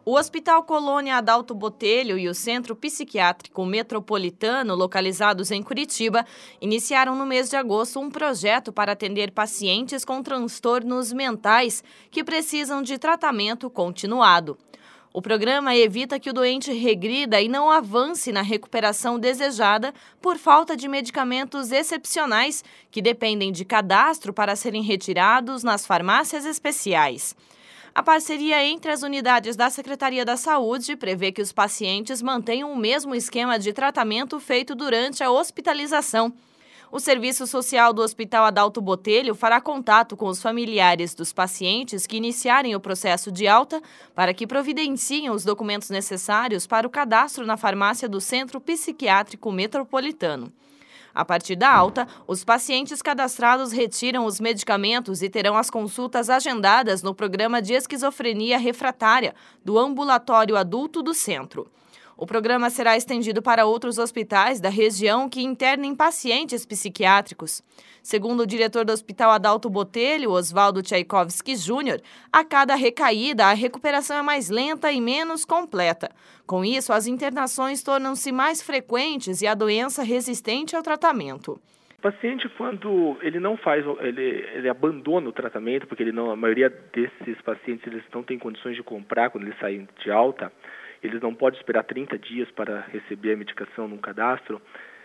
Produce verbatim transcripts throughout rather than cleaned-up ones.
O Hospital Colônia Adalto Botelho e o Centro Psiquiátrico Metropolitano, localizados em Curitiba, iniciaram no mês de agosto um projeto para atender pacientes com transtornos mentais que precisam de tratamento continuado. O programa evita que o doente regrida e não avance na recuperação desejada por falta de medicamentos excepcionais que dependem de cadastro para serem retirados nas farmácias especiais. A parceria entre as unidades da Secretaria da Saúde prevê que os pacientes mantenham o mesmo esquema de tratamento feito durante a hospitalização. O Serviço Social do Hospital Adalto Botelho fará contato com os familiares dos pacientes que iniciarem o processo de alta para que providenciem os documentos necessários para o cadastro na farmácia do Centro Psiquiátrico Metropolitano. A partir da alta, os pacientes cadastrados retiram os medicamentos e terão as consultas agendadas no programa de esquizofrenia refratária do Ambulatório Adulto do Centro. O programa será estendido para outros hospitais da região que internem pacientes psiquiátricos. Segundo o diretor do Hospital Adalto Botelho, Oswaldo Tchaikovsky Júnior, a cada recaída a recuperação é mais lenta e menos completa. Com isso, as internações tornam-se mais frequentes e a doença resistente ao tratamento. O paciente, quando ele não faz, ele, ele abandona o tratamento, porque ele não, a maioria desses pacientes eles não têm condições de comprar quando eles saem de alta, eles não podem esperar trinta dias para receber a medicação num cadastro,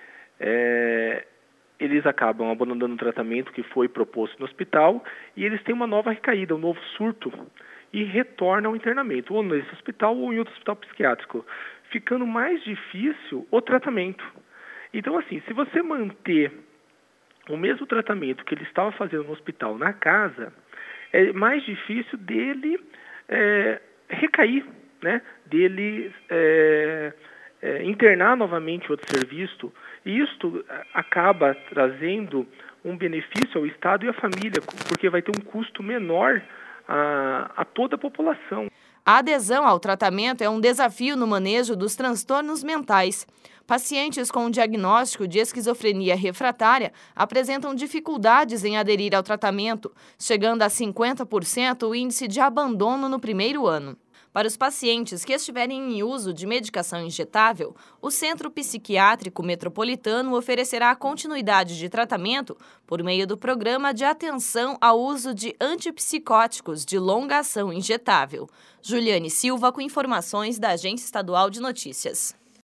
é, eles acabam abandonando o tratamento que foi proposto no hospital e eles têm uma nova recaída, um novo surto, e retornam ao internamento, ou nesse hospital ou em outro hospital psiquiátrico, ficando mais difícil o tratamento. Então, assim, se você manter o mesmo tratamento que ele estava fazendo no hospital na casa, é mais difícil dele é, recair, né, dele é, é, internar novamente em outro serviço, e isto acaba trazendo um benefício ao Estado e à família, porque vai ter um custo menor a, a toda a população. A adesão ao tratamento é um desafio no manejo dos transtornos mentais. Pacientes com diagnóstico de esquizofrenia refratária apresentam dificuldades em aderir ao tratamento, chegando a cinquenta por cento o índice de abandono no primeiro ano. Para os pacientes que estiverem em uso de medicação injetável, o Centro Psiquiátrico Metropolitano oferecerá continuidade de tratamento por meio do Programa de Atenção ao Uso de Antipsicóticos de Longa Ação Injetável. Juliane Silva com informações da Agência Estadual de Notícias.